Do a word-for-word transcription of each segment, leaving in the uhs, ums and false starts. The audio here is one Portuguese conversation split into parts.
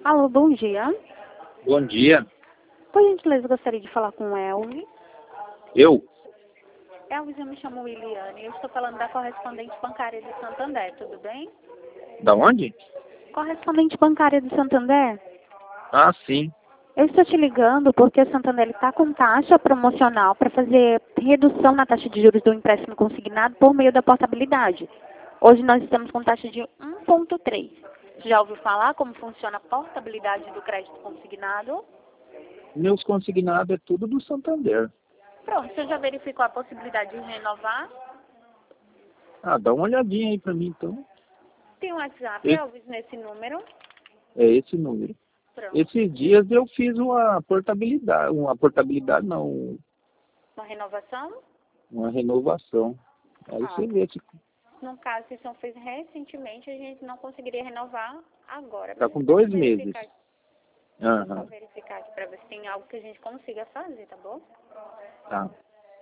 Alô, bom dia. Bom dia. Por gentileza, gostaria de falar com o Elvis. Eu? Elvis, eu me chamo Liliane. Eu estou falando da correspondente bancária de Santander, tudo bem? Da onde? Correspondente bancária de Santander? Ah, sim. Eu estou te ligando porque a Santander está com taxa promocional para fazer redução na taxa de juros do empréstimo consignado por meio da portabilidade. Hoje nós estamos com taxa de um ponto três. Já ouviu falar como funciona a portabilidade do crédito consignado? Meus consignados é tudo do Santander. Pronto, você já verificou a possibilidade de renovar? Ah, dá uma olhadinha aí pra mim, então. Tem um WhatsApp, Esse, Elvis, nesse número? é esse número. Pronto. Esses dias eu fiz uma portabilidade, uma portabilidade não, Uma renovação? uma renovação. Aí Ah, você vê se no caso, se você fez recentemente, a gente não conseguiria renovar agora. tá Mas com eu posso dois meses. verificar, Aham, só verificar aqui para ver se tem algo que a gente consiga fazer, tá bom? tá.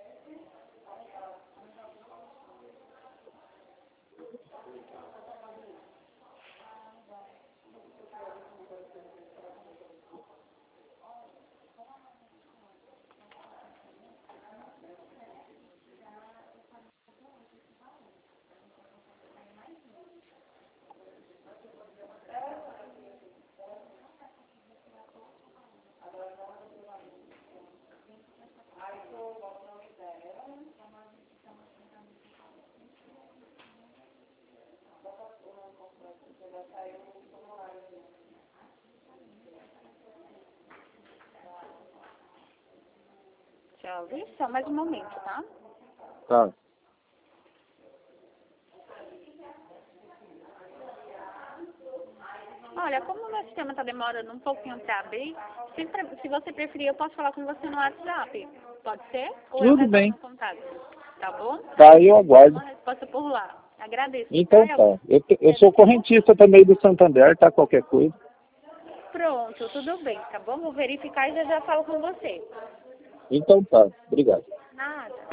Já ouvi? Só mais um momento, tá? Tá. Olha, como o meu sistema está demorando um pouquinho para abrir, se, pre- se você preferir, eu posso falar com você no WhatsApp. Pode ser? Ou eu Tudo retorno bem. o contato? Tá bom? Tá, eu aguardo. Uma resposta por lá. Agradeço, tá, Então Elvis? tá. Eu, te- eu sou correntista também do Santander, tá? Qualquer coisa. Pronto, tudo bem, tá bom? Vou verificar e já já falo com você. Então tá. Obrigado. Nada.